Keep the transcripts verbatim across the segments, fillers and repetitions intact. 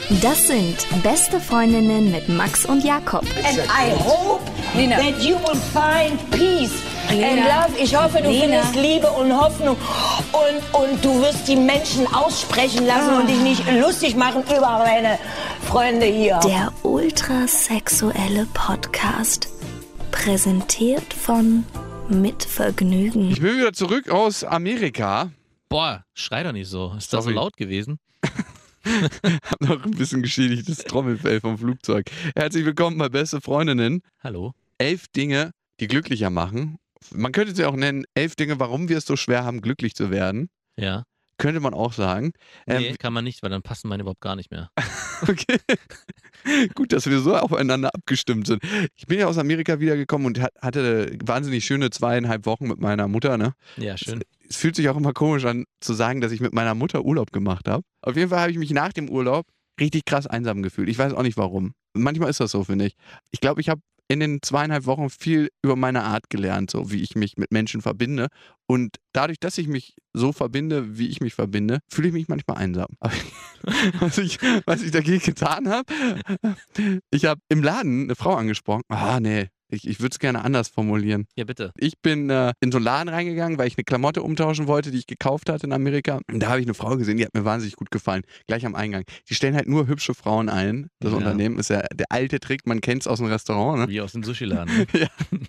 Das sind beste Freundinnen mit Max und Jakob. And I hope Lena. that you will find peace Lena. and love. Ich hoffe, du Lena. findest Liebe und Hoffnung und, und du wirst die Menschen aussprechen lassen ah. und dich nicht lustig machen über meine Freunde hier. Der ultrasexuelle Podcast, präsentiert von Mit Vergnügen. Ich bin wieder zurück aus Amerika. Boah, schrei doch nicht so. Ist das so laut gewesen? Hab noch ein bisschen geschädigtes Trommelfell vom Flugzeug. Herzlich willkommen bei Beste Freundinnen. Hallo. Elf Dinge, die glücklicher machen. Man könnte sie auch nennen, elf Dinge, warum wir es so schwer haben, glücklich zu werden. Ja. Könnte man auch sagen. Nee, ähm, kann man nicht, weil dann passen meine überhaupt gar nicht mehr. Okay. Gut, dass wir so aufeinander abgestimmt sind. Ich bin ja aus Amerika wiedergekommen und hatte wahnsinnig schöne zweieinhalb Wochen mit meiner Mutter. Ne? Ja, schön. Es, es fühlt sich auch immer komisch an, zu sagen, dass ich mit meiner Mutter Urlaub gemacht habe. Auf jeden Fall habe ich mich nach dem Urlaub richtig krass einsam gefühlt. Ich weiß auch nicht warum. Manchmal ist das so, finde ich. Ich glaube, ich habe in den zweieinhalb Wochen viel über meine Art gelernt, so wie ich mich mit Menschen verbinde. Und dadurch, dass ich mich so verbinde, wie ich mich verbinde, fühle ich mich manchmal einsam. was, ich, was ich dagegen getan habe, ich habe im Laden eine Frau angesprochen. Ah, nee. Ich, ich würde es gerne anders formulieren. Ja, bitte. Ich bin äh, in so einen Laden reingegangen, weil ich eine Klamotte umtauschen wollte, die ich gekauft hatte in Amerika. Und da habe ich eine Frau gesehen, die hat mir wahnsinnig gut gefallen. Gleich am Eingang. Die stellen halt nur hübsche Frauen ein. Das ja. Unternehmen ist ja der alte Trick, man kennt es aus dem Restaurant. Ne? Wie aus dem Sushi-Laden. ja.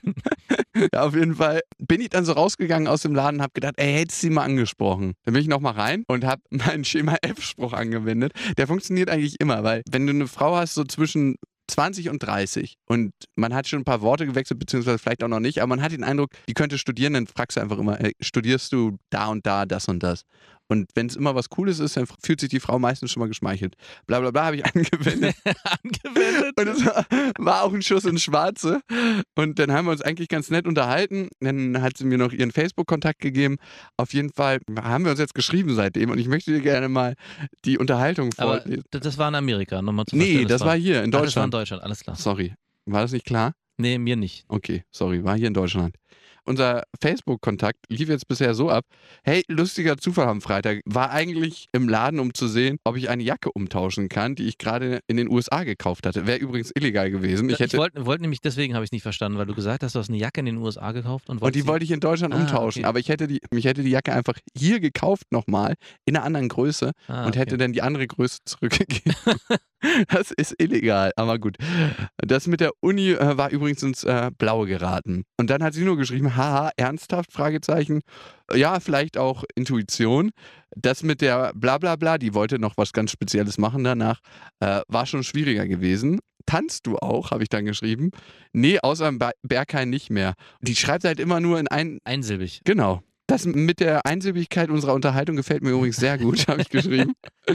ja, auf jeden Fall bin ich dann so rausgegangen aus dem Laden und habe gedacht, ey, hättest du sie mal angesprochen. Dann bin ich nochmal rein und habe meinen Schema-F-Spruch angewendet. Der funktioniert eigentlich immer, weil wenn du eine Frau hast, so zwischen zwanzig und dreißig und man hat schon ein paar Worte gewechselt, beziehungsweise vielleicht auch noch nicht, aber man hat den Eindruck, die könnte studieren, dann fragst du einfach immer, ey, studierst du da und da, das und das? Und wenn es immer was Cooles ist, dann fühlt sich die Frau meistens schon mal geschmeichelt. Bla bla bla habe ich angewendet. angewendet? Und es war, war auch ein Schuss ins Schwarze. Und dann haben wir uns eigentlich ganz nett unterhalten. Dann hat sie mir noch ihren Facebook-Kontakt gegeben. Auf jeden Fall haben wir uns jetzt geschrieben seitdem. Und ich möchte dir gerne mal die Unterhaltung vorlesen. Aber das war in Amerika, nochmal zu Nee, das war, war hier in Deutschland. Ach, das war in Deutschland, alles klar. Sorry. War das nicht klar? Nee, mir nicht. Okay, sorry, war hier in Deutschland. Unser Facebook-Kontakt lief jetzt bisher so ab, hey, lustiger Zufall am Freitag, war eigentlich im Laden, um zu sehen, ob ich eine Jacke umtauschen kann, die ich gerade in den U S A gekauft hatte. Wäre übrigens illegal gewesen. Ich, ich wollte wollt nämlich, deswegen habe ich es nicht verstanden, weil du gesagt hast, du hast eine Jacke in den U S A gekauft. Und, und die wollte ich in Deutschland ah, umtauschen, okay. aber ich hätte die, mich hätte die Jacke einfach hier gekauft nochmal, in einer anderen Größe ah, und okay. hätte dann die andere Größe zurückgegeben. Das ist illegal, aber gut. Das mit der Uni äh, war übrigens ins äh, Blaue geraten. Und dann hat sie nur geschrieben, haha, ernsthaft, Fragezeichen. Ja, vielleicht auch Intuition. Das mit der Blablabla, die wollte noch was ganz Spezielles machen danach, äh, war schon schwieriger gewesen. Tanzt du auch, habe ich dann geschrieben. Nee, außer im Berghain nicht mehr. Die schreibt halt immer nur in ein... Einsilbig. Genau. Das mit der Einsilbigkeit unserer Unterhaltung gefällt mir übrigens sehr gut, habe ich geschrieben.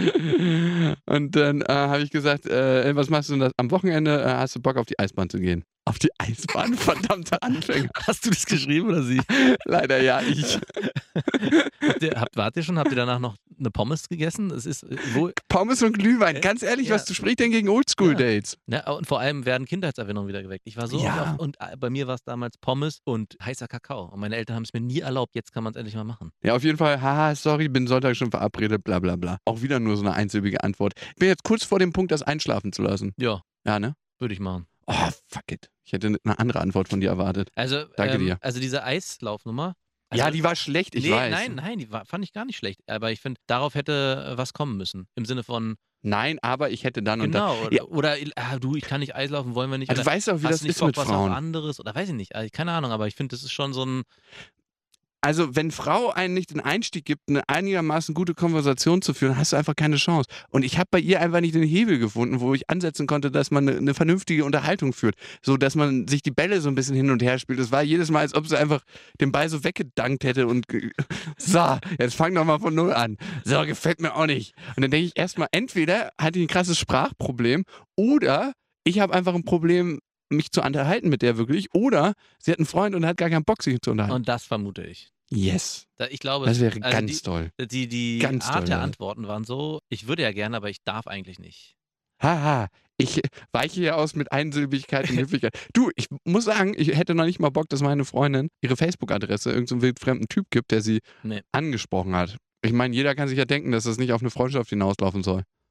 Und dann äh, habe ich gesagt, äh, was machst du denn das? Am Wochenende äh, hast du Bock auf die Eisbahn zu gehen? Auf die Eisbahn? Verdammte Anfänger. Hast du das geschrieben oder sie? Leider ja, ich. habt ihr, habt, wart ihr schon? Habt ihr danach noch eine Pommes gegessen? Es ist, wo Pommes und Glühwein, ganz ehrlich, ja. Was du sprichst denn gegen Oldschool-Dates? Ja. Ja, und vor allem werden Kindheitserinnerungen wieder geweckt. Ich war so ja. auf, und bei mir war es damals Pommes und heißer Kakao. Und meine Eltern haben es mir nie erlaubt, jetzt kann man es endlich mal machen. Ja, auf jeden Fall, haha, sorry, bin Sonntag schon verabredet, bla bla bla. Auch wieder nur so eine einsilbige Antwort. Ich bin jetzt kurz vor dem Punkt, das einschlafen zu lassen. Ja. Ja, ne? Würde ich machen. Oh, fuck it. Ich hätte eine andere Antwort von dir erwartet. Also, Danke ähm, dir. Also diese Eislaufnummer. Also, ja, die war schlecht, ich nee, weiß. Nein, nein, die war, fand ich gar nicht schlecht. Aber ich finde, darauf hätte was kommen müssen. Im Sinne von... Nein, aber ich hätte dann genau, und dann... Genau, oder, ja. oder ah, du, ich kann nicht Eislaufen, wollen wir nicht. Also, du weißt auch, wie das ist mit was Frauen. Auf anderes, oder weiß ich nicht, also, keine Ahnung, aber ich finde, das ist schon so ein... Also, wenn Frau einen nicht den Einstieg gibt, eine einigermaßen gute Konversation zu führen, hast du einfach keine Chance. Und ich habe bei ihr einfach nicht den Hebel gefunden, wo ich ansetzen konnte, dass man eine, eine vernünftige Unterhaltung führt. So, dass man sich die Bälle so ein bisschen hin und her spielt. Es war jedes Mal, als ob sie einfach den Ball so weggedankt hätte und so, jetzt fang doch mal von Null an. So, gefällt mir auch nicht. Und dann denke ich erstmal, entweder hatte ich ein krasses Sprachproblem oder ich habe einfach ein Problem, mich zu unterhalten mit der wirklich, oder sie hat einen Freund und hat gar keinen Bock, sich zu unterhalten. Und das vermute ich. Yes. Da, ich glaube, das wäre also ganz die, toll. Die, die ganz Art toll, der ja. Antworten waren so, ich würde ja gerne, aber ich darf eigentlich nicht. Haha, ich weiche hier aus mit Einsilbigkeit und Höflichkeit. Du, ich muss sagen, ich hätte noch nicht mal Bock, dass meine Freundin ihre Facebook-Adresse irgendeinem so wildfremden Typ gibt, der sie nee. angesprochen hat. Ich meine, jeder kann sich ja denken, dass das nicht auf eine Freundschaft hinauslaufen soll.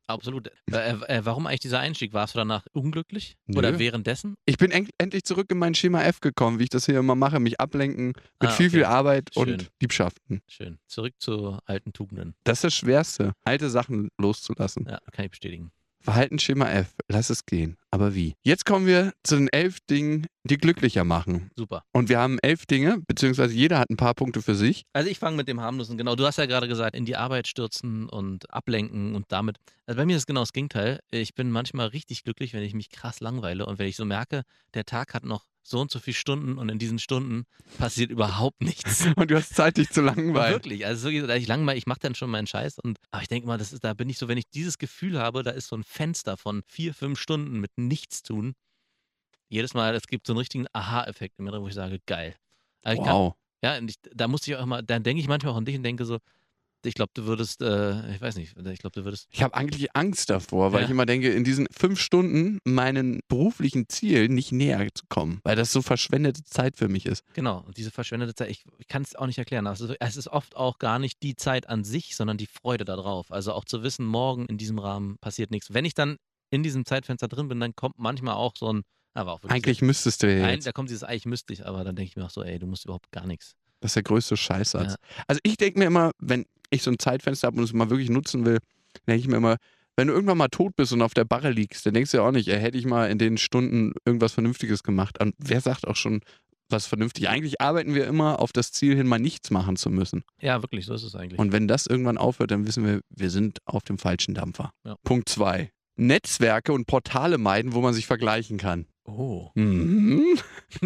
Absolut. Äh, äh, warum eigentlich dieser Einstieg? Warst du danach unglücklich? Nö. Oder währenddessen? Ich bin en endlich zurück in mein Schema F gekommen, wie ich das hier immer mache. Mich ablenken mit Ah, viel, okay. viel Arbeit Schön. und Liebschaften. Schön. Zurück zu alten Tugenden. Das ist das Schwerste, alte Sachen loszulassen. Ja, kann ich bestätigen. Verhaltensschema F, lass es gehen. Aber wie? Jetzt kommen wir zu den elf Dingen, die glücklicher machen. Super. Und wir haben elf Dinge, beziehungsweise jeder hat ein paar Punkte für sich. Also ich fange mit dem harmlosen, genau. Du hast ja gerade gesagt, in die Arbeit stürzen und ablenken und damit. Also bei mir ist es genau das Gegenteil. Ich bin manchmal richtig glücklich, wenn ich mich krass langweile und wenn ich so merke, der Tag hat noch so und so viele Stunden und in diesen Stunden passiert überhaupt nichts. Und du hast Zeit, dich zu langweilen. Wirklich, also wirklich, da ich langweile, ich mache dann schon meinen Scheiß und aber ich denke mal, das ist, da bin ich so, wenn ich dieses Gefühl habe, da ist so ein Fenster von vier, fünf Stunden mit nichts tun. Jedes Mal, es gibt so einen richtigen Aha-Effekt in mir drin, wo ich sage, geil. Also ich kann, Wow. ja, und ich, da musste ich auch immer, dann denke ich manchmal auch an dich und denke so, ich glaube, du würdest, äh, ich weiß nicht, ich glaube, du würdest. Ich habe eigentlich Angst davor, weil Ja. ich immer denke, in diesen fünf Stunden meinen beruflichen Zielen nicht näher zu kommen, weil das so verschwendete Zeit für mich ist. Genau, und diese verschwendete Zeit, ich, ich kann es auch nicht erklären. Also, es ist oft auch gar nicht die Zeit an sich, sondern die Freude darauf. Also auch zu wissen, morgen in diesem Rahmen passiert nichts. Wenn ich dann in diesem Zeitfenster drin bin, dann kommt manchmal auch so ein, aber auch wirklich Eigentlich müsstest du ja so, ein, jetzt. da kommt dieses, eigentlich müsste ich, aber dann denke ich mir auch so, ey, du musst überhaupt gar nichts. Das ist der größte Scheißsatz. Ja. Also ich denke mir immer, wenn ich so ein Zeitfenster habe und es mal wirklich nutzen will, denke ich mir immer, wenn du irgendwann mal tot bist und auf der Barre liegst, dann denkst du ja auch nicht, ey, hätte ich mal in den Stunden irgendwas Vernünftiges gemacht. Und wer sagt auch schon was vernünftig? Eigentlich arbeiten wir immer auf das Ziel hin, mal nichts machen zu müssen. Ja, wirklich, so ist es eigentlich. Und wenn das irgendwann aufhört, dann wissen wir, wir sind auf dem falschen Dampfer. Ja. Punkt zwei. Netzwerke und Portale meiden, wo man sich vergleichen kann. Oh. Mhm.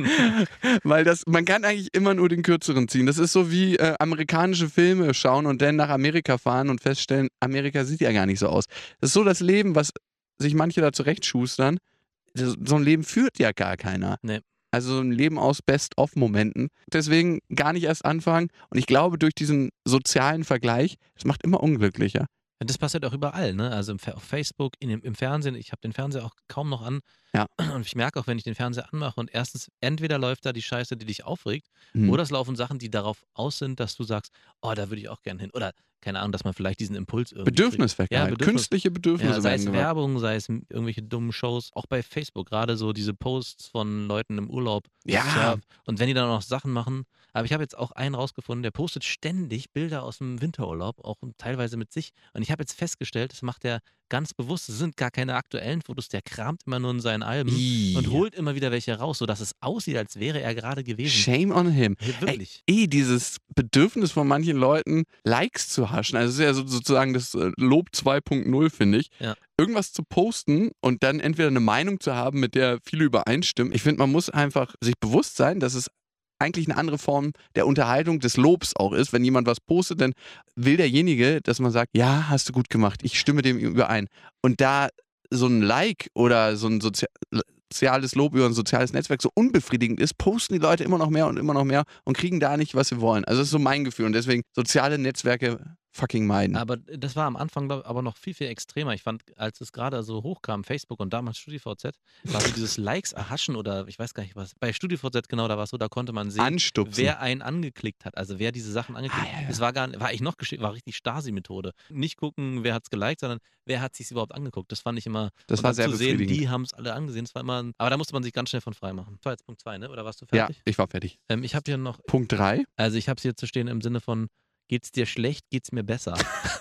Weil das, man kann eigentlich immer nur den kürzeren ziehen. Das ist so wie äh, amerikanische Filme schauen und dann nach Amerika fahren und feststellen, Amerika sieht ja gar nicht so aus. Das ist so das Leben, was sich manche da zurechtschustern. Das, so ein Leben führt ja gar keiner. Nee. Also so ein Leben aus Best-of-Momenten. Deswegen gar nicht erst anfangen. Und ich glaube, durch diesen sozialen Vergleich, das macht immer unglücklicher. Das passiert auch überall, ne? Also im, auf Facebook, in, im Fernsehen. Ich habe den Fernseher auch kaum noch an. Ja. Und ich merke auch, wenn ich den Fernseher anmache und erstens, entweder läuft da die Scheiße, die dich aufregt, Mhm. oder es laufen Sachen, die darauf aus sind, dass du sagst, oh, da würde ich auch gerne hin. Oder, keine Ahnung, dass man vielleicht diesen Impuls irgendwie Bedürfniswecke Ja, halt. Bedürfnis- Künstliche Bedürfnisse Ja, sei werden es gemacht. Werbung, sei es m- irgendwelche dummen Shows, auch bei Facebook, gerade so diese Posts von Leuten im Urlaub. Ja. Surf. Und wenn die dann noch Sachen machen, aber ich habe jetzt auch einen rausgefunden, der postet ständig Bilder aus dem Winterurlaub, auch teilweise mit sich. Und ich habe jetzt festgestellt, das macht er ganz bewusst, das sind gar keine aktuellen Fotos, der kramt immer nur in seinen Alben Ih. und holt immer wieder welche raus, sodass es aussieht, als wäre er gerade gewesen. Shame on him. Hey, wirklich. Eh, dieses Bedürfnis von manchen Leuten, Likes zu haschen. Also, es ist ja so, sozusagen das äh, Lob zwei Punkt null, finde ich. Ja. Irgendwas zu posten und dann entweder eine Meinung zu haben, mit der viele übereinstimmen. Ich finde, man muss einfach sich bewusst sein, dass es eigentlich eine andere Form der Unterhaltung, des Lobs auch ist. Wenn jemand was postet, dann will derjenige, dass man sagt, ja, hast du gut gemacht, ich stimme dem überein. Und da so ein Like oder so ein Sozi soziales Lob über ein soziales Netzwerk so unbefriedigend ist, posten die Leute immer noch mehr und immer noch mehr und kriegen da nicht, was sie wollen. Also das ist so mein Gefühl und deswegen soziale Netzwerke fucking meiden. Aber das war am Anfang glaub, aber noch viel, viel extremer. Ich fand, als es gerade so hochkam, Facebook und damals StudiVZ, war so dieses Likes erhaschen oder ich weiß gar nicht was. Bei StudiVZ genau, da war es so, da konnte man sehen, Anstupsen. wer einen angeklickt hat, also wer diese Sachen angeklickt hat. Ah, ja, ja. Es war gar war ich noch geschickt, war richtig Stasi-Methode. Nicht gucken, wer hat's geliked, sondern wer hat sich's überhaupt angeguckt. Das fand ich immer, Das und war dann sehr zu sehen, befriedigend. die haben es alle angesehen. Das war immer, aber da musste man sich ganz schnell von frei machen. Das war jetzt Punkt zwei, ne? Oder warst du Ja, fertig? ich war fertig. Ähm, ich habe hier noch, Punkt drei. also ich habe es hier zu stehen im Sinne von, geht's dir schlecht, geht's mir besser.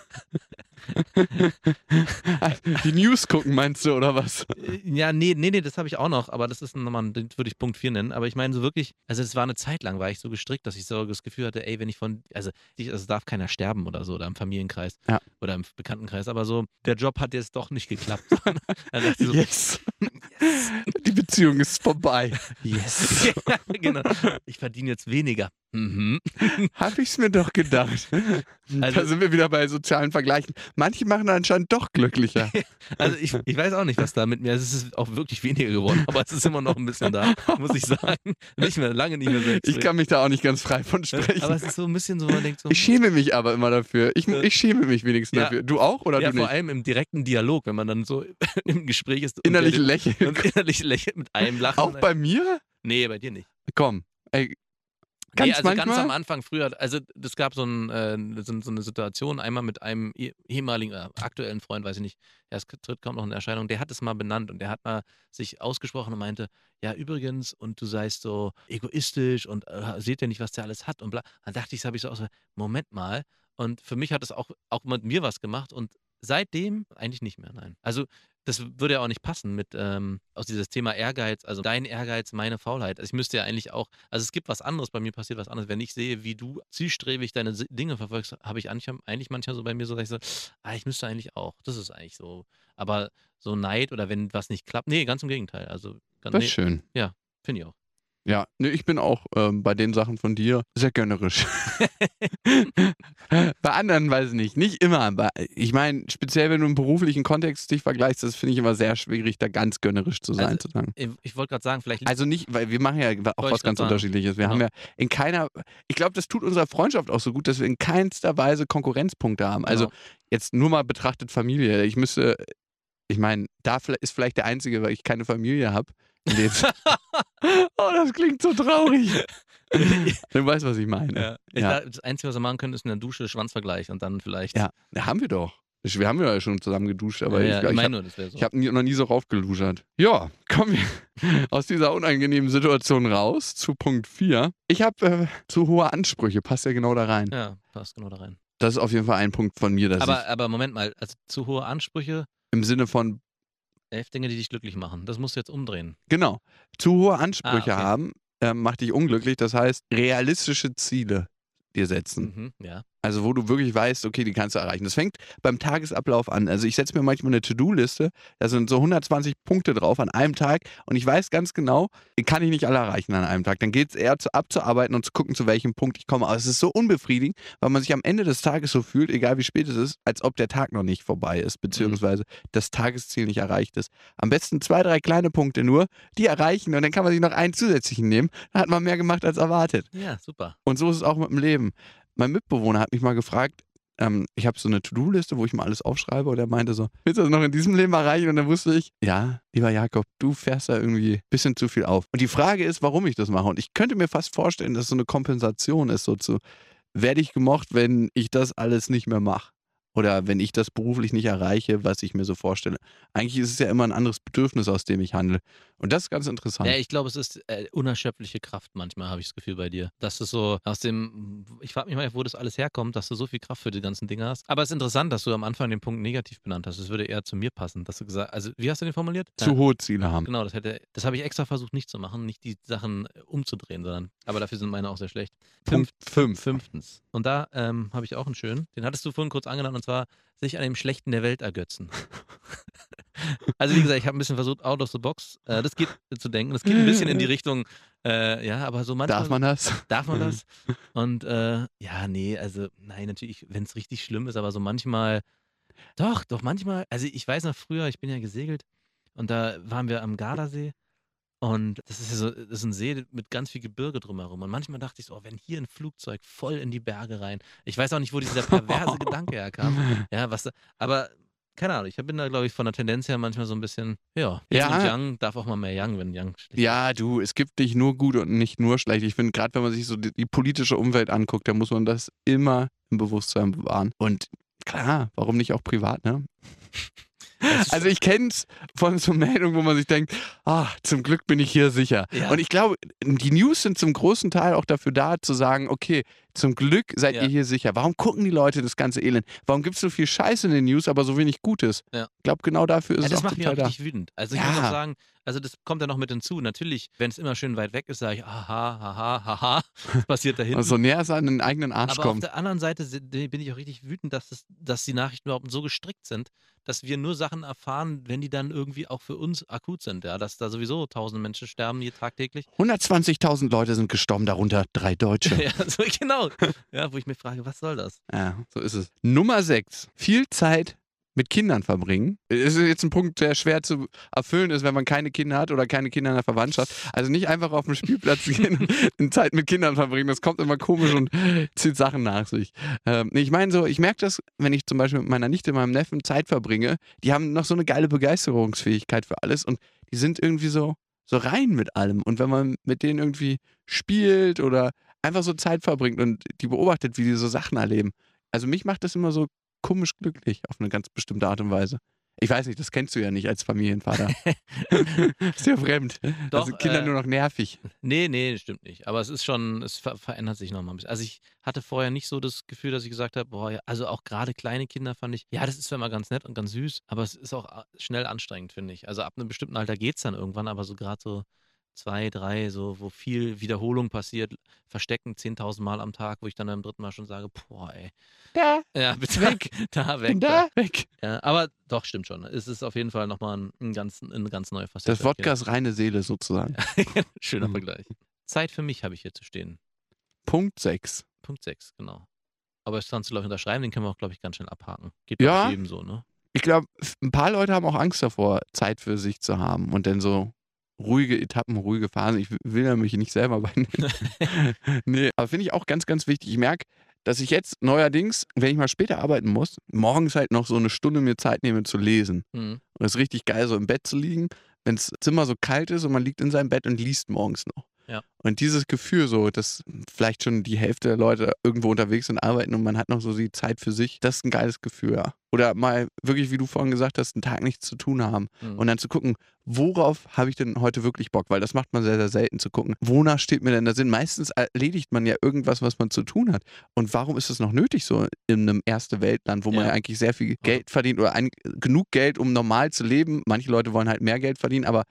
Die News gucken, meinst du, oder was? Äh, Ja, nee, nee, nee, das habe ich auch noch, aber das ist nochmal, den würde ich Punkt vier nennen. Aber ich meine so wirklich, also es war eine Zeit lang, war ich so gestrickt, dass ich so das Gefühl hatte, ey, wenn ich von, also ich- also es darf keiner sterben oder so, oder im Familienkreis Ja. oder im Bekanntenkreis, aber so, der Job hat jetzt doch nicht geklappt. Dann dachte ich so, Yes. Die Beziehung ist vorbei. yes. Ja, genau. Ich verdiene jetzt weniger. Mhm. Hab ich's mir doch gedacht. Also- da sind wir wieder bei sozialen Vergleichen. Manche machen anscheinend doch glücklicher. Also ich, ich weiß auch nicht, was da mit mir ist. Es ist auch wirklich weniger geworden, aber es ist immer noch ein bisschen da, muss ich sagen. Nicht mehr, lange nicht mehr so Ich extrem. kann mich da auch nicht ganz frei von sprechen. Aber es ist so ein bisschen so, man denkt so, Ich schäme mich aber immer dafür. Ich, Äh, ich schäme mich wenigstens ja. dafür. Du auch oder ja, du vor nicht? allem im direkten Dialog, wenn man dann so im Gespräch ist. und Innerlich der- lächeln. Und innerlich lächelt mit einem Lachen. Auch bei mir? Nee, bei dir nicht. Komm, ey, Ganz nee, also manchmal? ganz am Anfang früher, also das gab so, ein, äh, so, so eine Situation, einmal mit einem eh- ehemaligen, äh, aktuellen Freund, weiß ich nicht, er ist, tritt kaum noch in Erscheinung, der hat es mal benannt und der hat mal sich ausgesprochen und meinte, ja übrigens, und du seist so egoistisch und äh, seht ihr nicht, was der alles hat und bla. Dann dachte ich, habe ich so aus, Moment mal, und für mich hat es auch, auch mit mir was gemacht und seitdem eigentlich nicht mehr, nein. Also das würde ja auch nicht passen mit ähm, aus dieses Thema Ehrgeiz, also dein Ehrgeiz, meine Faulheit. Also ich müsste ja eigentlich auch, also es gibt was anderes, bei mir passiert was anderes. Wenn ich sehe, wie du zielstrebig deine Si- Dinge verfolgst, habe ich eigentlich, eigentlich manchmal so bei mir so, dass ich so, ah, ich müsste eigentlich auch. Das ist eigentlich so. Aber so Neid oder wenn was nicht klappt, nee, ganz im Gegenteil. Also, ganz, Das ist nee, schön. ja, finde ich auch. Ja, ne, ich bin auch ähm, bei den Sachen von dir sehr gönnerisch. Bei anderen weiß ich nicht. Nicht immer. Aber ich meine, speziell wenn du im beruflichen Kontext dich vergleichst, das finde ich immer sehr schwierig, da ganz gönnerisch zu sein, Also, zu sagen. ich, ich wollte gerade sagen, vielleicht liegt Also nicht, weil wir machen ja auch Wollte was ich grad ganz sagen. Unterschiedliches. Wir Genau. haben ja in keiner, ich glaube, das tut unserer Freundschaft auch so gut, dass wir in keinster Weise Konkurrenzpunkte haben. Also Genau. jetzt nur mal betrachtet Familie. Ich müsste, ich meine, da vielleicht- ist vielleicht der Einzige, weil ich keine Familie habe. Oh, das klingt so traurig. Du weißt, was ich meine. Ja. Ich Ja. dachte, das Einzige, was wir machen können, ist in der Dusche Schwanzvergleich und dann vielleicht. Ja, ja, haben wir doch. Ich- Wir haben ja schon zusammen geduscht, aber ja, ja, ich, ich ich meine habe nur, das wäre so. ich hab nie, noch nie so raufgeluschert. Ja, kommen wir aus dieser unangenehmen Situation raus zu Punkt vier. Ich habe äh, zu hohe Ansprüche, passt ja genau da rein. Ja, passt genau da rein. Das ist auf jeden Fall ein Punkt von mir, dass Aber, ich aber Moment mal, also zu hohe Ansprüche, im Sinne von, elf Dinge, die dich glücklich machen. Das musst du jetzt umdrehen. genau, zu hohe Ansprüche Ah, okay. haben, äh, macht dich unglücklich. Das heißt, realistische Ziele dir setzen. Mhm, ja. Also wo du wirklich weißt, okay, die kannst du erreichen. Das fängt beim Tagesablauf an. Also ich setze mir manchmal eine To-Do-Liste, da sind so hundertzwanzig Punkte drauf an einem Tag und ich weiß ganz genau, die kann ich nicht alle erreichen an einem Tag. Dann geht es eher zu, abzuarbeiten und zu gucken, zu welchem Punkt ich komme. Aber es ist so unbefriedigend, weil man sich am Ende des Tages so fühlt, egal wie spät es ist, als ob der Tag noch nicht vorbei ist, beziehungsweise das Tagesziel nicht erreicht ist. Am besten zwei, drei kleine Punkte nur, die erreichen und dann kann man sich noch einen zusätzlichen nehmen. Dann hat man mehr gemacht als erwartet. Ja, super. Und so ist es auch mit dem Leben. Mein Mitbewohner hat mich mal gefragt, ähm, ich habe so eine To-Do-Liste, wo ich mal alles aufschreibe und er meinte so, willst du das noch in diesem Leben erreichen? Und dann wusste ich, ja, lieber Jakob, du fährst da irgendwie ein bisschen zu viel auf. Und die Frage ist, warum ich das mache. Und ich könnte mir fast vorstellen, dass so eine Kompensation ist, so zu, werde ich gemocht, wenn ich das alles nicht mehr mache? Oder wenn ich das beruflich nicht erreiche, was ich mir so vorstelle. Eigentlich ist es ja immer ein anderes Bedürfnis, aus dem ich handle. Und das ist ganz interessant. Ja, ich glaube, es ist äh, unerschöpfliche Kraft manchmal, habe ich das Gefühl bei dir. Dass du so aus dem, ich frage mich mal, wo das alles herkommt, dass du so viel Kraft für die ganzen Dinge hast. Aber es ist interessant, dass du am Anfang den Punkt negativ benannt hast. Das würde eher zu mir passen, dass du gesagt, also wie hast du den formuliert? Zu Ja, hohe Ziele haben. genau, das hätte, das habe ich extra versucht nicht zu machen, nicht die Sachen äh, umzudrehen, sondern, aber dafür sind meine auch sehr schlecht. Punkt fünf. Fünftens. Und da ähm, habe ich auch einen schönen, den hattest du vorhin kurz angenannt, und zwar sich an dem Schlechten der Welt ergötzen. Also wie gesagt, ich habe ein bisschen versucht, out of the box, äh, das geht zu denken. Das geht ein bisschen in die Richtung, äh, ja, aber so manchmal. Darf man das? Darf man das? Und äh, ja, nee, also nein, natürlich, wenn es richtig schlimm ist, aber so manchmal, doch, doch manchmal, also ich weiß noch früher, ich bin ja gesegelt und da waren wir am Gardasee und das ist ja so, das ist ein See mit ganz viel Gebirge drumherum und manchmal dachte ich so, oh, wenn hier ein Flugzeug voll in die Berge rein, ich weiß auch nicht, wo dieser perverse Gedanke herkam, ja, was, da- aber keine Ahnung, ich bin da, glaube ich, von der Tendenz her manchmal so ein bisschen, ja, Yin Ja. und Yang darf auch mal mehr Yang, wenn Yang schlecht Ja, du, es gibt nicht nur gut und nicht nur schlecht. Ich finde, gerade wenn man sich so die, die politische Umwelt anguckt, dann muss man das immer im Bewusstsein bewahren. Und klar, warum nicht auch privat, ne? ist. Also ich kenne es von so Meldungen, wo man sich denkt, ah, zum Glück bin ich hier sicher. Ja. Und ich glaube, die News sind zum großen Teil auch dafür da, zu sagen, okay, zum Glück seid Ja. ihr hier sicher. Warum gucken die Leute das ganze Elend? Warum gibt es so viel Scheiße in den News, aber so wenig Gutes? Ja. Ich glaube, genau dafür ist Ja, es das auch macht mich total auch da. richtig wütend. Also ich Ja. muss auch sagen, also das kommt ja noch mit hinzu. Natürlich, wenn es immer schön weit weg ist, sage ich, aha, haha, haha, was passiert da hinten? Also so näher es an den eigenen Arsch Aber auf kommt. der anderen Seite sind- bin ich auch richtig wütend, dass, das, dass die Nachrichten überhaupt so gestrickt sind, dass wir nur Sachen erfahren, wenn die dann irgendwie auch für uns akut sind. Ja, dass da sowieso tausende Menschen sterben hier tagtäglich. hundertzwanzigtausend Leute sind gestorben, darunter drei Deutsche. Ja, so genau. Ja, wo ich mich frage, was soll das? Ja, so ist es. Nummer sechs. Viel Zeit mit Kindern verbringen. Es ist jetzt ein Punkt, der schwer zu erfüllen ist, wenn man keine Kinder hat oder keine Kinder in der Verwandtschaft. Also nicht einfach auf den Spielplatz gehen und Zeit mit Kindern verbringen. Das kommt immer komisch und zieht Sachen nach sich. Ähm, nee, ich meine so, ich merke das, wenn ich zum Beispiel mit meiner Nichte, meinem Neffen Zeit verbringe, die haben noch so eine geile Begeisterungsfähigkeit für alles und die sind irgendwie so, so rein mit allem. Und wenn man mit denen irgendwie spielt oder einfach so Zeit verbringt und die beobachtet, wie die so Sachen erleben. Also mich macht das immer so komisch glücklich auf eine ganz bestimmte Art und Weise. Ich weiß nicht, das kennst du ja nicht als Familienvater. Ist ja fremd. Doch, also Kinder äh, nur noch nervig. Nee, nee, stimmt nicht. Aber es ist schon, es ver verändert sich nochmal ein bisschen. Also ich hatte vorher nicht so das Gefühl, dass ich gesagt habe, boah, ja, also auch gerade kleine Kinder fand ich, ja, das ist zwar mal ganz nett und ganz süß, aber es ist auch a- schnell anstrengend, finde ich. Also ab einem bestimmten Alter geht es dann irgendwann, aber so gerade so zwei, drei, so wo viel Wiederholung passiert, verstecken zehntausend Mal am Tag, wo ich dann beim dritten Mal schon sage, boah, ey. Da, Ja, bitte weg. da, weg. da, weg. Ja, aber doch, stimmt schon. Es ist auf jeden Fall nochmal ein, ein ganz, eine ganz neue Facette. Das Wodka ist reine Seele sozusagen. Schöner Mhm. Vergleich. Zeit für mich habe ich hier zu stehen. Punkt sechs. Punkt sechs, genau. Aber das kannst du, glaube ich, unterschreiben, den können wir auch, glaube ich, ganz schnell abhaken. Geht Ja. doch jedem so, ne? Ich glaube, ein paar Leute haben auch Angst davor, Zeit für sich zu haben und dann so ruhige Etappen, ruhige Phasen. Ich will ja mich nicht selber benennen. Nee, aber finde ich auch ganz, ganz wichtig. Ich merke, dass ich jetzt neuerdings, wenn ich mal später arbeiten muss, morgens halt noch so eine Stunde mir Zeit nehme zu lesen. Mhm. Und es ist richtig geil, so im Bett zu liegen, wenn das Zimmer so kalt ist und man liegt in seinem Bett und liest morgens noch. Ja. Und dieses Gefühl so, dass vielleicht schon die Hälfte der Leute irgendwo unterwegs sind, arbeiten und man hat noch so die Zeit für sich, das ist ein geiles Gefühl, ja. Oder mal wirklich, wie du vorhin gesagt hast, einen Tag nichts zu tun haben Mhm. und dann zu gucken, worauf habe ich denn heute wirklich Bock? Weil das macht man sehr, sehr selten zu gucken. Wonach steht mir denn der Sinn? Meistens erledigt man ja irgendwas, was man zu tun hat. Und warum ist es noch nötig so in einem Erste-Welt-Land, wo man Ja. ja eigentlich sehr viel Geld verdient oder ein, genug Geld, um normal zu leben? Manche Leute wollen halt mehr Geld verdienen, aber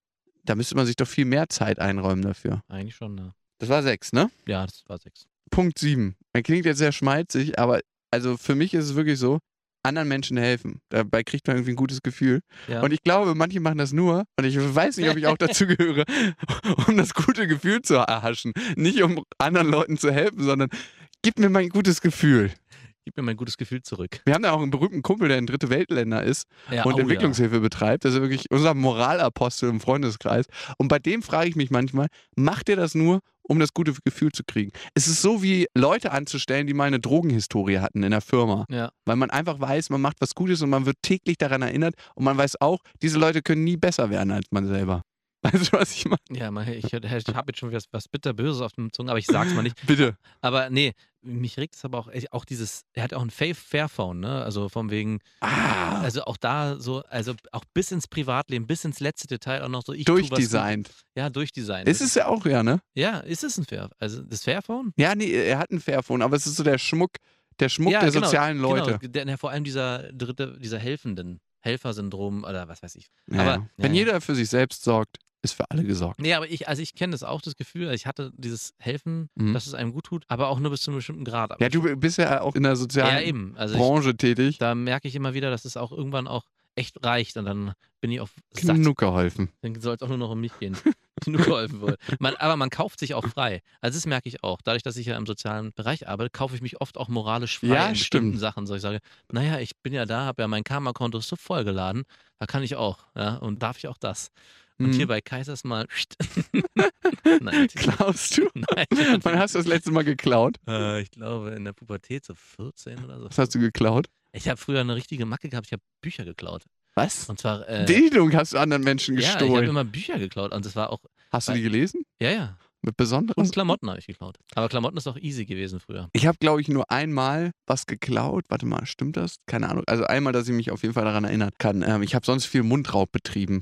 da müsste man sich doch viel mehr Zeit einräumen dafür. Eigentlich schon, ne? Das war sechs, ne? Ja, das war sechs. Punkt sieben. Er klingt jetzt sehr schmalzig, aber also für mich ist es wirklich so, anderen Menschen helfen. Dabei kriegt man irgendwie ein gutes Gefühl. Ja. Und ich glaube, manche machen das nur, und ich weiß nicht, ob ich auch dazu gehöre, um das gute Gefühl zu erhaschen. Nicht um anderen Leuten zu helfen, sondern gib mir mein gutes Gefühl. Gib mir mein gutes Gefühl zurück. Wir haben da auch einen berühmten Kumpel, der in dritte Weltländer ist Ja, und oh, Entwicklungshilfe betreibt. Das ist wirklich unser Moralapostel im Freundeskreis. Und bei dem frage ich mich manchmal, macht ihr das nur, um das gute Gefühl zu kriegen? Es ist so wie Leute anzustellen, die mal eine Drogenhistorie hatten in der Firma. Ja. ja. Weil man einfach weiß, man macht was Gutes und man wird täglich daran erinnert und man weiß auch, diese Leute können nie besser werden als man selber. Weißt du, was ich meine? Ja, man, ich, ich habe jetzt schon was, was bitterböses auf dem Zungen, aber ich sag's mal nicht. Bitte. Aber nee, mich regt es aber auch, auch dieses, er hat auch ein Fa- Fairphone, ne? Also von wegen, Ah, also auch da so, also auch bis ins Privatleben, bis ins letzte Detail auch noch so, ich tu was durchdesignt. Gutes. Ja, durchdesignt. Ist es ja auch, ja, ne? Ja, ist es ein Fair, also das Fairphone? Ja, nee, er hat ein Fairphone, aber es ist so der Schmuck, der Schmuck Ja, der genau, sozialen Leute. Genau, der, der, vor allem dieser dritte, dieser helfenden, Helfersyndrom oder was weiß ich. Ja, Aber ja. Wenn ja, jeder für sich selbst sorgt, ist für alle gesorgt. Nee, aber ich, also ich kenne das auch, das Gefühl, ich hatte dieses Helfen, Mhm. dass es einem gut tut, aber auch nur bis zu einem bestimmten Grad. Aber Ja, du bist ja auch in der ja, sozialen eben. Also ich, Branche tätig. da merke ich immer wieder, dass es auch irgendwann auch echt reicht und dann bin ich auch satt. Genug geholfen. Dann soll es auch nur noch um mich gehen. Genug geholfen wurde. Man, aber man kauft sich auch frei. Also das merke ich auch. Dadurch, dass ich ja im sozialen Bereich arbeite, kaufe ich mich oft auch moralisch frei Ja, in bestimmten stimmt. Sachen. So ich sage, naja, ich bin ja da, habe ja mein Karma-Konto ist so vollgeladen, da kann ich auch. Ja, und darf ich auch das. Und Mhm. hier bei Kaisers mal. Nein, natürlich nicht. Klaust du? Nein, Wann hast du das letzte Mal geklaut? äh, ich glaube in der Pubertät so vierzehn oder so. Was hast du geklaut? Ich habe früher eine richtige Macke gehabt, ich habe Bücher geklaut. Was? Und zwar, äh, Bildung hast du anderen Menschen ja, ich habe gestohlen. immer Bücher geklaut und das war auch, Hast du die gelesen? ja, ja. Mit besonderen? Und Klamotten habe ich geklaut. Aber Klamotten ist auch easy gewesen früher. Ich habe, glaube ich, nur einmal was geklaut. Warte mal, stimmt das? Keine Ahnung. Also einmal, dass ich mich auf jeden Fall daran erinnern kann. Ähm, ich habe sonst viel Mundraub betrieben.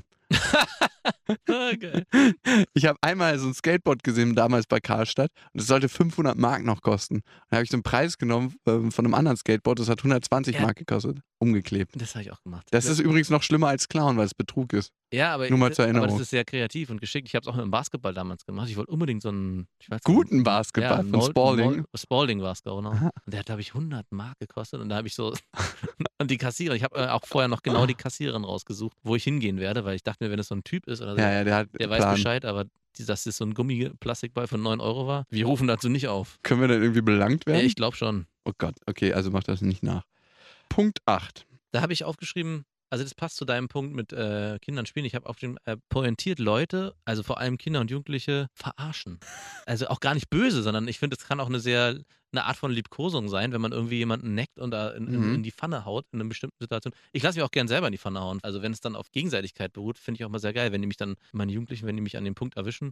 Okay. Ich habe einmal so ein Skateboard gesehen, damals bei Karlstadt, und es sollte fünfhundert Mark noch kosten. Dann habe ich so einen Preis genommen ähm, von einem anderen Skateboard, das hat hundertzwanzig Ja. Mark gekostet. Umgeklebt. Das habe ich auch gemacht. Das ist übrigens noch schlimmer als Klauen, weil es Betrug ist. ja, aber, nur mal zur aber Erinnerung. das ist sehr kreativ und geschickt. Ich habe es auch mit dem Basketball damals gemacht. Ich wollte unbedingt so einen, ich weiß nicht, Guten Basketball ja, von Mol- Spalding. Mol- Spalding war es, genau. Aha. Und der hat, glaube ich, hundert Mark gekostet. Und da habe ich so, und die Kassiererin, ich habe äh, auch vorher noch genau die Kassiererin rausgesucht, wo ich hingehen werde, weil ich dachte mir, wenn es so ein Typ ist oder so, Ja, ja, der hat der weiß Plan. Bescheid, aber die- dass das so ein Gummiplastikball von neun Euro war, wir rufen dazu nicht auf. Können wir dann irgendwie belangt Ja, werden? ich glaube schon. Oh Gott, okay, also mach das nicht nach. Punkt acht. Da habe ich aufgeschrieben, also das passt zu deinem Punkt mit äh, Kindern spielen. Ich habe aufgeschrieben, äh, pointiert Leute, also vor allem Kinder und Jugendliche, verarschen. Also auch gar nicht böse, sondern ich finde, es kann auch eine sehr, eine Art von Liebkosung sein, wenn man irgendwie jemanden neckt und da in, in, Mhm. in die Pfanne haut, in einer bestimmten Situation. Ich lasse mich auch gern selber in die Pfanne hauen. Also wenn es dann auf Gegenseitigkeit beruht, finde ich auch mal sehr geil, wenn die mich dann, meine Jugendlichen, wenn die mich an dem Punkt erwischen,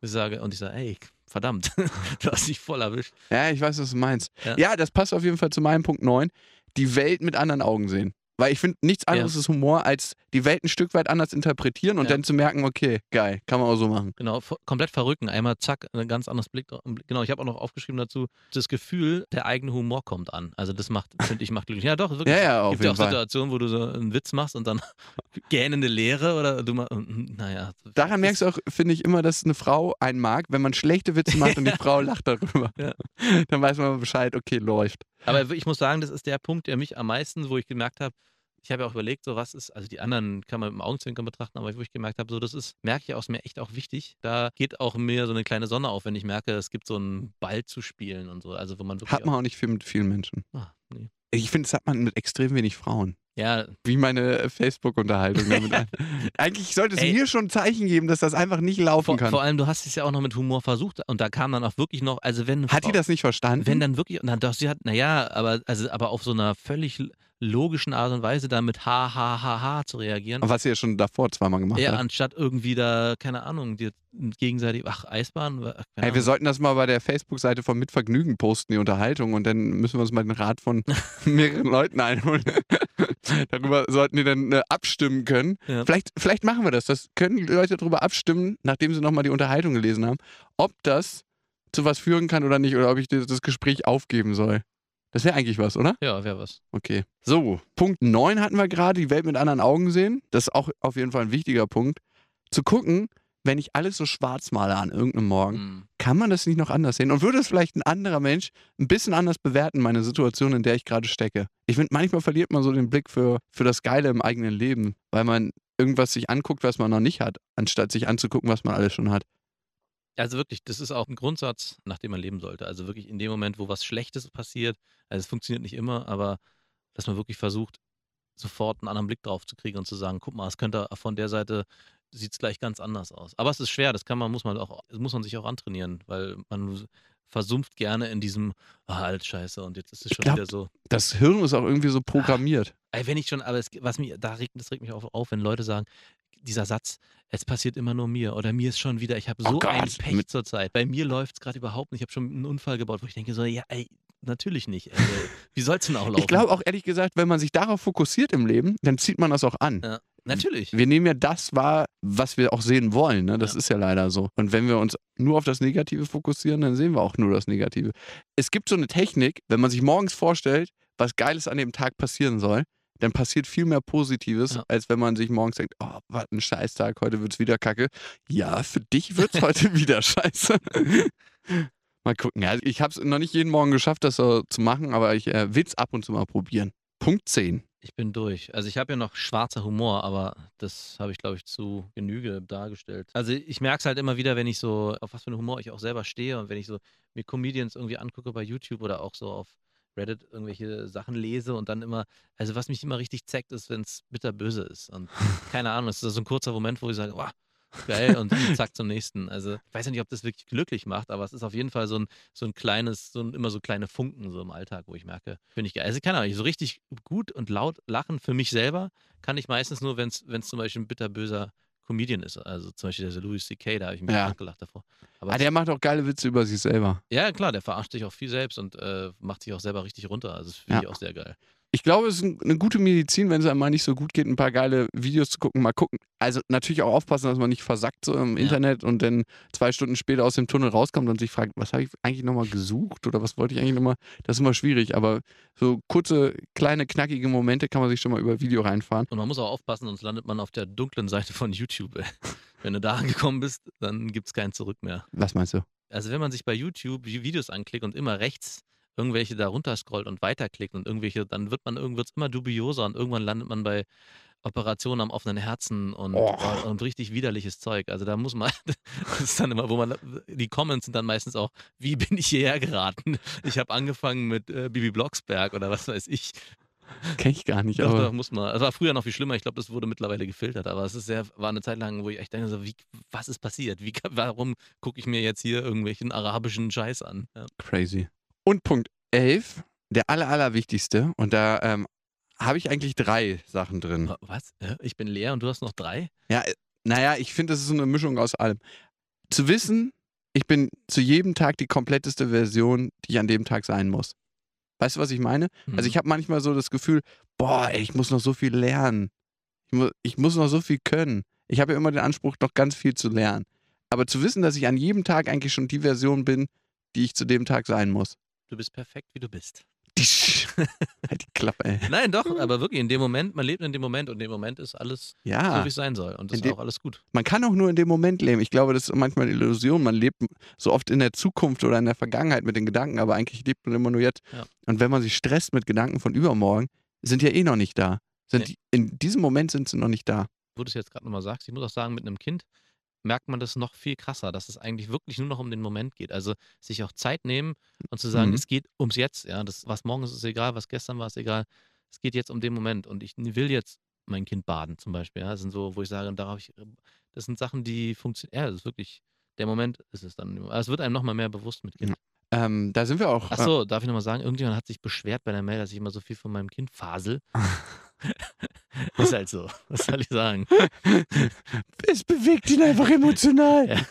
Ich sage, und ich sage, ey, verdammt, du hast dich voll erwischt. Ja, ich weiß, was du meinst. Ja. Ja, das passt auf jeden Fall zu meinem Punkt neun. Die Welt mit anderen Augen sehen. Weil ich finde, nichts anderes Ja. ist Humor, als die Welt ein Stück weit anders interpretieren und Ja. dann zu merken, okay, geil, kann man auch so machen. Genau, vo- komplett verrücken. Einmal zack, ein ganz anderes Blick. drauf. Genau, ich habe auch noch aufgeschrieben dazu, das Gefühl, der eigene Humor kommt an. Also das macht, finde ich, macht glücklich. Ja doch, wirklich. Ja, ja, auf Gibt ja jeden auch Fall. Situationen, wo du so einen Witz machst und dann gähnende Leere oder du mal, naja. Daran merkst du auch, finde ich, immer, dass eine Frau einen mag, wenn man schlechte Witze macht und die Frau lacht darüber. Ja. Dann weiß man Bescheid, okay, läuft. Aber ich muss sagen, das ist der Punkt, der mich am meisten, wo ich gemerkt habe, ich habe ja auch überlegt, so was ist, also die anderen kann man mit dem Augenzwinkern betrachten, aber wo ich gemerkt habe, so das ist, merke ich aus mir echt auch wichtig. Da geht auch mir so eine kleine Sonne auf, wenn ich merke, es gibt so einen Ball zu spielen und so. Also wo man wirklich. Hat man auch nicht viel mit vielen Menschen. Auch, ah, nee. Ich finde, das hat man mit extrem wenig Frauen. Ja, Wie meine Facebook-Unterhaltung damit. ein. Eigentlich sollte es Ey. mir schon ein Zeichen geben, dass das einfach nicht laufen vor, kann. vor allem, du hast es ja auch noch mit Humor versucht und da kam dann auch wirklich noch, also wenn. Hat die das nicht verstanden? Wenn dann wirklich, na doch, sie hat, naja, aber, also, aber auf so einer völlig logischen Art und Weise da mit ha, ha, ha, ha zu reagieren. Was sie ja schon davor zweimal gemacht Ja, hat. anstatt irgendwie da, keine Ahnung, dir gegenseitig, ach, Eisbahn? Keine Hey, wir Ahnung. sollten das mal bei der Facebook-Seite von Mitvergnügen posten, die Unterhaltung, und dann müssen wir uns mal den Rat von mehreren Leuten einholen. Darüber sollten die dann äh, abstimmen können. Ja. Vielleicht, vielleicht machen wir das. Das können die Leute darüber abstimmen, nachdem sie nochmal die Unterhaltung gelesen haben, ob das zu was führen kann oder nicht, oder ob ich das, das Gespräch aufgeben soll. Das wäre eigentlich was, oder? Ja, wäre was. Okay. So, Punkt neun hatten wir gerade, die Welt mit anderen Augen sehen. Das ist auch auf jeden Fall ein wichtiger Punkt. Zu gucken, wenn ich alles so schwarz male an irgendeinem Morgen, Mhm. kann man das nicht noch anders sehen? Und würde es vielleicht ein anderer Mensch ein bisschen anders bewerten, meine Situation, in der ich gerade stecke? Ich finde, manchmal verliert man so den Blick für, für das Geile im eigenen Leben, weil man irgendwas sich anguckt, was man noch nicht hat, anstatt sich anzugucken, was man alles schon hat. Also wirklich, das ist auch ein Grundsatz, nach dem man leben sollte. Also wirklich in dem Moment, wo was Schlechtes passiert, also es funktioniert nicht immer, aber dass man wirklich versucht, sofort einen anderen Blick drauf zu kriegen und zu sagen, guck mal, es könnte von der Seite, sieht es gleich ganz anders aus. Aber es ist schwer, das kann man, muss man auch, das muss man sich auch antrainieren, weil man versumpft gerne in diesem, ah, alles scheiße und jetzt ist es Ich schon glaub- wieder so. Das Hirn ist auch irgendwie so programmiert. Ey, wenn ich schon, aber es, was mich, da regt, das regt mich auf, auf, wenn Leute sagen, dieser Satz, es passiert immer nur mir oder mir ist schon wieder, ich habe Oh so Gott, ein Pech mit- zurzeit. Bei mir läuft es gerade überhaupt nicht. Ich habe schon einen Unfall gebaut, wo ich denke so, ja, ey, natürlich nicht. Ey, wie soll es denn auch laufen? Ich glaube auch ehrlich gesagt, wenn man sich darauf fokussiert im Leben, dann zieht man das auch an. Ja, natürlich. Wir nehmen ja das wahr, was wir auch sehen wollen. Ne? Das Ja. ist ja leider so. Und wenn wir uns nur auf das Negative fokussieren, dann sehen wir auch nur das Negative. Es gibt so eine Technik, wenn man sich morgens vorstellt, was Geiles an dem Tag passieren soll, dann passiert viel mehr Positives, Ja. als wenn man sich morgens denkt, oh, was ein Scheißtag, heute wird's wieder kacke. Ja, für dich wird's heute wieder scheiße. Mal gucken. Ja, ich habe es noch nicht jeden Morgen geschafft, das so zu machen, aber ich äh, will es ab und zu mal probieren. Punkt zehn. Ich bin durch. Also ich habe ja noch schwarzer Humor, aber das habe ich, glaube ich, zu Genüge dargestellt. Also ich merke es halt immer wieder, wenn ich so, auf was für einen Humor ich auch selber stehe und wenn ich so mir Comedians irgendwie angucke bei YouTube oder auch so auf Reddit irgendwelche Sachen lese und dann immer, also was mich immer richtig zeckt, ist, wenn es bitterböse ist. Und keine Ahnung, es ist so ein kurzer Moment, wo ich sage, wow, geil, und zack zum nächsten. Also ich weiß ja nicht, ob das wirklich glücklich macht, aber es ist auf jeden Fall so ein, so ein kleines, so ein, immer so kleine Funken so im Alltag, wo ich merke, finde ich geil. Also keine Ahnung, so richtig gut und laut lachen für mich selber kann ich meistens nur, wenn es zum Beispiel ein bitterböser Comedian ist. Also zum Beispiel der Louis C K, da habe ich mich Ja. ja. gelacht davor. Aber Ah, der macht auch geile Witze über sich selber. ja, klar, der verarscht sich auch viel selbst und äh, macht sich auch selber richtig runter. Also das finde Ja. ich auch sehr geil. Ich glaube, es ist ein- eine gute Medizin, wenn es einem mal nicht so gut geht, ein paar geile Videos zu gucken, mal gucken. Also natürlich auch aufpassen, dass man nicht versackt so im Ja. Internet und dann zwei Stunden später aus dem Tunnel rauskommt und sich fragt, was habe ich eigentlich nochmal gesucht oder was wollte ich eigentlich nochmal? Das ist immer schwierig, aber so kurze, kleine, knackige Momente kann man sich schon mal über Video reinfahren. Und man muss auch aufpassen, sonst landet man auf der dunklen Seite von YouTube. ey. Wenn du da angekommen bist, dann gibt es kein Zurück mehr. Was meinst du? Also wenn man sich bei YouTube die Videos anklickt und immer rechts irgendwelche da runterscrollt und weiterklickt und irgendwelche, dann wird man wird's immer dubioser und irgendwann landet man bei Operationen am offenen Herzen und, Oh. und richtig widerliches Zeug. Also da muss man, das ist dann immer, wo man, die Comments sind dann meistens auch, wie bin ich hierher geraten? Ich habe angefangen mit äh, Bibi Blocksberg oder was weiß ich. Kenn ich gar nicht, Doch, aber doch, muss man. Es war früher noch viel schlimmer. Ich glaube, das wurde mittlerweile gefiltert. Aber es ist sehr, war eine Zeit lang, wo ich echt denke, so, wie, was ist passiert? Wie, warum gucke ich mir jetzt hier irgendwelchen arabischen Scheiß an? Ja. crazy. Und Punkt elf, der aller, allerwichtigste, und da ähm, habe ich eigentlich drei Sachen drin. Was? Äh, Ich bin leer und du hast noch drei? Ja, äh, naja, ich finde, das ist so eine Mischung aus allem. zu wissen, ich bin zu jedem Tag die kompletteste Version, die ich an dem Tag sein muss. Weißt du, was ich meine? Mhm. Also ich habe manchmal so das Gefühl, boah, ey, ich muss noch so viel lernen. Ich, mu- ich muss noch so viel können. Ich habe ja immer den Anspruch, noch ganz viel zu lernen. Aber zu wissen, dass ich an jedem Tag eigentlich schon die Version bin, die ich zu dem Tag sein muss. Du bist perfekt, wie du bist. Halt die Klappe, ey. Nein, doch, aber wirklich in dem Moment, man lebt in dem Moment und in dem Moment ist alles Ja. so, wie es sein soll. Und das In ist dem- auch alles gut. Man kann auch nur in dem Moment leben. Ich glaube, das ist manchmal eine Illusion. Man lebt so oft in der Zukunft oder in der Vergangenheit mit den Gedanken, aber eigentlich lebt man immer nur jetzt. Ja. Und wenn man sich stresst mit Gedanken von übermorgen, sind ja eh noch nicht da. Sind Nee. die, in diesem Moment sind sie noch nicht da. Wo du es jetzt gerade nochmal sagst, ich muss auch sagen, mit einem Kind merkt man das noch viel krasser, dass es eigentlich wirklich nur noch um den Moment geht. Also sich auch Zeit nehmen und zu sagen, Mhm. es geht ums Jetzt. Ja, das, was morgen ist, ist egal, was gestern war, ist egal. Es geht jetzt um den Moment und ich will jetzt mein Kind baden zum Beispiel. Ja, das sind so, wo ich sage, darauf ich, das sind Sachen, die funktionieren. Ja, das ist wirklich, der Moment ist es dann. Aber es wird einem nochmal mehr bewusst mit Kind. Ähm, da sind wir auch. Achso, darf ich nochmal sagen, irgendjemand hat sich beschwert bei der Mail, dass ich immer so viel von meinem Kind fasel. Ist halt so. Was soll ich sagen? Äh, es bewegt ihn einfach emotional. Ja.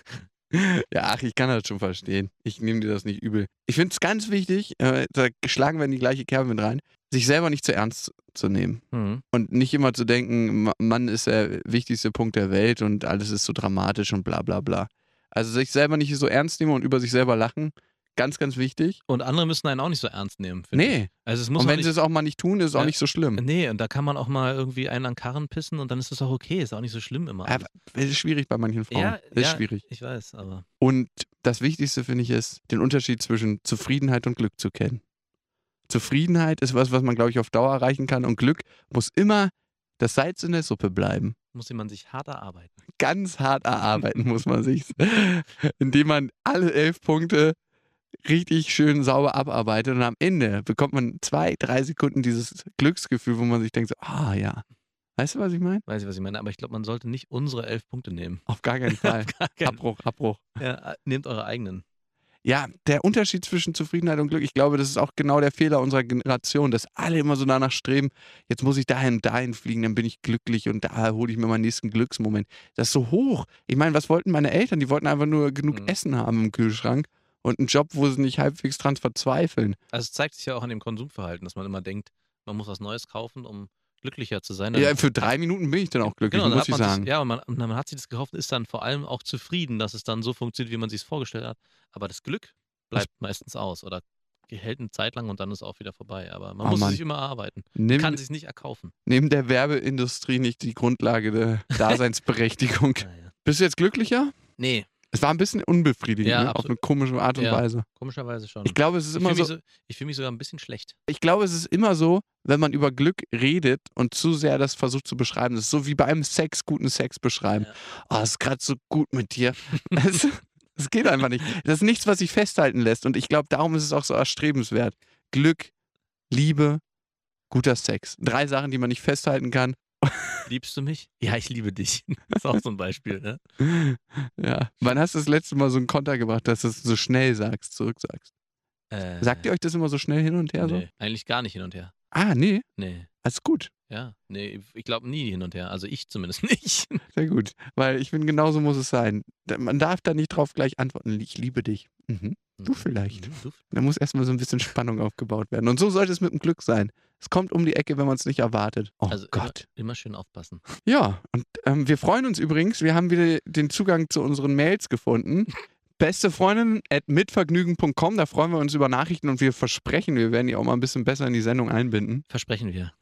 Ja, ach, ich kann das schon verstehen. Ich nehme dir das nicht übel. Ich finde es ganz wichtig, äh, da schlagen wir in die gleiche Kerbe mit rein, sich selber nicht zu ernst zu nehmen. Mhm. Und nicht immer zu denken, Ma- Mann ist der wichtigste Punkt der Welt und alles ist so dramatisch und bla bla bla. Also sich selber nicht so ernst nehmen und über sich selber lachen, ganz, ganz wichtig. Und andere müssen einen auch nicht so ernst nehmen, finde ich. Nee. Also es muss Und auch wenn nicht, sie es auch mal nicht tun, ist es auch Ja. nicht so schlimm. Nee, und da kann man auch mal irgendwie einen an den Karren pissen und dann ist das auch okay. Ist auch nicht so schlimm immer. Aber es ist schwierig bei manchen Frauen. Ja, Es ist ja. schwierig. Ich weiß, aber Und das Wichtigste, finde ich, ist, den Unterschied zwischen Zufriedenheit und Glück zu kennen. Zufriedenheit ist was, was man, glaube ich, auf Dauer erreichen kann. Und Glück muss immer das Salz in der Suppe bleiben. muss man sich hart erarbeiten. Ganz hart erarbeiten muss man sich. Indem man alle elf Punkte richtig schön sauber abarbeitet. Und am Ende bekommt man zwei, drei Sekunden dieses Glücksgefühl, wo man sich denkt, so, ah ja. Weißt du, was ich meine? Weiß ich, was ich meine, aber ich glaube, man sollte nicht unsere elf Punkte nehmen. Auf gar keinen Fall. Gar keinen- Abbruch, Abbruch. ja, nehmt eure eigenen. Ja, der Unterschied zwischen Zufriedenheit und Glück, ich glaube, das ist auch genau der Fehler unserer Generation, dass alle immer so danach streben, jetzt muss ich dahin und dahin fliegen, dann bin ich glücklich und da hole ich mir meinen nächsten Glücksmoment. Das ist so hoch. Ich meine, was wollten meine Eltern? Die wollten einfach nur genug Mhm. Essen haben im Kühlschrank und einen Job, wo sie nicht halbwegs dran verzweifeln. Also es zeigt sich ja auch an dem Konsumverhalten, dass man immer denkt, man muss was Neues kaufen, um glücklicher zu sein. Dann- Ja, für drei Minuten bin ich dann auch glücklich, Genau, dann muss hat ich man sagen. sich, ja, und man, und man hat sich das gekauft und ist dann vor allem auch zufrieden, dass es dann so funktioniert, wie man sich es vorgestellt hat. Aber das Glück bleibt meistens aus oder hält eine Zeit lang und dann ist auch wieder vorbei. Aber man Oh muss es Mann. sich immer erarbeiten. Nimm, Kann es sich nicht erkaufen. neben der Werbeindustrie nicht die Grundlage der Daseinsberechtigung. Naja. Bist du jetzt glücklicher? Nee, Es war ein bisschen unbefriedigend, Ja, ne? auf absolut. eine komische Art und Ja. Weise. komischerweise schon. Ich glaube, es ist Ich immer fühle so, mich, so, ich fühl mich sogar ein bisschen schlecht. ich glaube, es ist immer so, wenn man über Glück redet und zu sehr das versucht zu beschreiben. Das ist so wie bei einem Sex, guten Sex beschreiben. Ja. Oh, es ist gerade so gut mit dir. Es, es geht einfach nicht. Das ist nichts, was sich festhalten lässt. Und ich glaube, darum ist es auch so erstrebenswert. Glück, Liebe, guter Sex. Drei Sachen, die man nicht festhalten kann. Liebst du mich? Ja, ich liebe dich. Das ist auch so ein Beispiel. Ne? Ja. Wann hast du das letzte Mal so einen Konter gebracht, dass du es so schnell sagst, zurücksagst? Äh, Sagt ihr euch das immer so schnell hin und her? So? Nee, eigentlich gar nicht hin und her. Ah, nee. Nee. Alles gut. Ja, nee, ich glaube nie hin und her. Also ich zumindest nicht. Sehr gut. Weil ich finde, genauso muss es sein. Da- Man darf da nicht drauf gleich antworten, ich liebe dich. Mhm. Du vielleicht. Mhm, du- Da muss erstmal so ein bisschen Spannung aufgebaut werden. Und so sollte es mit dem Glück sein. Es kommt um die Ecke, wenn man es nicht erwartet. Oh Also immer, Gott. immer schön aufpassen. Ja, und ähm, wir freuen uns übrigens. Wir haben wieder den Zugang zu unseren Mails gefunden. Beste Freundin at mitvergnügen punkt com. Da freuen wir uns über Nachrichten und wir versprechen, wir werden die auch mal ein bisschen besser in die Sendung einbinden. Versprechen wir.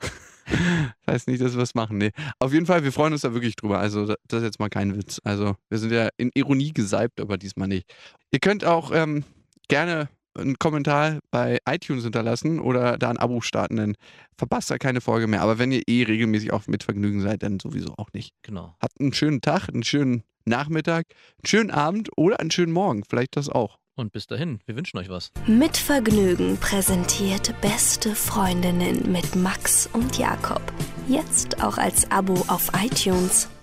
Das heißt nicht, dass wir es machen. Nee. Auf jeden Fall, wir freuen uns da wirklich drüber. Also, da- das ist jetzt mal kein Witz. Also, wir sind ja in Ironie gesalbt, aber diesmal nicht. Ihr könnt auch ähm, gerne einen Kommentar bei iTunes hinterlassen oder da ein Abo starten, dann verpasst ihr keine Folge mehr. Aber wenn ihr eh regelmäßig auf Mitvergnügen seid, dann sowieso auch nicht. Genau. Habt einen schönen Tag, einen schönen Nachmittag, einen schönen Abend oder einen schönen Morgen. Vielleicht das auch. Und bis dahin, wir wünschen euch was. Mit Vergnügen präsentiert Beste Freundinnen mit Max und Jakob. Jetzt auch als Abo auf iTunes.